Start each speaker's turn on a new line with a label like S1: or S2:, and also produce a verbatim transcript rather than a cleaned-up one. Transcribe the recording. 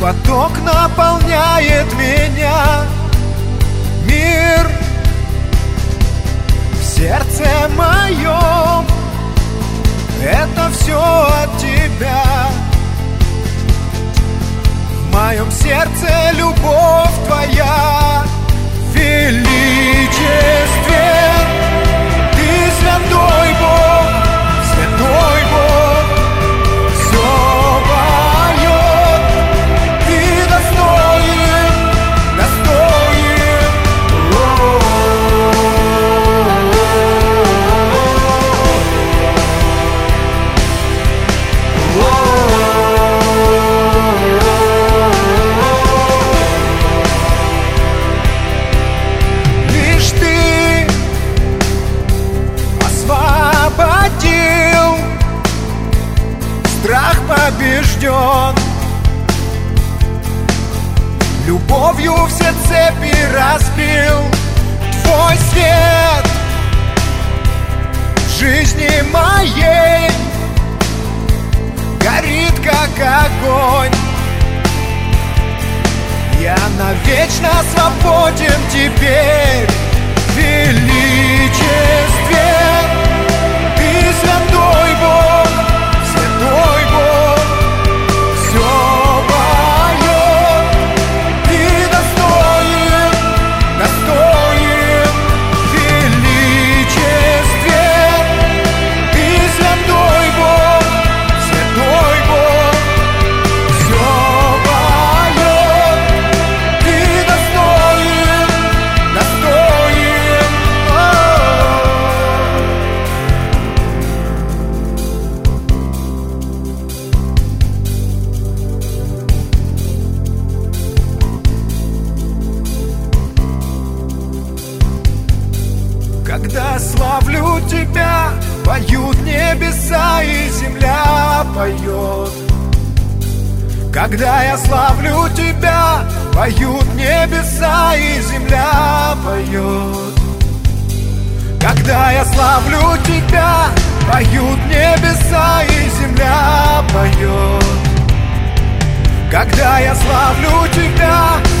S1: поток наполняет меня. Мир в сердце моем — это все от тебя. В моем сердце любовь твоя величествен. Ты святой Бог, святой Бог, все поет. Ты достоин, достоин. Лишь ты освободил, страх побежден. Любовью все цепи разбил. Твой свет в жизни моей горит, как огонь. Я навечно свободен теперь. Величествен ты, святой Бог, святой Бог, все поет. Ты достоин, достоин. Величествен ты, святой Бог, святой Бог, все поет. Ты достоин, достоин. Когда славлю тебя, поют небеса и земля поет. Когда я славлю тебя, поют небеса и земля поет. Когда я славлю тебя, поют небеса и земля поет. Когда я славлю тебя,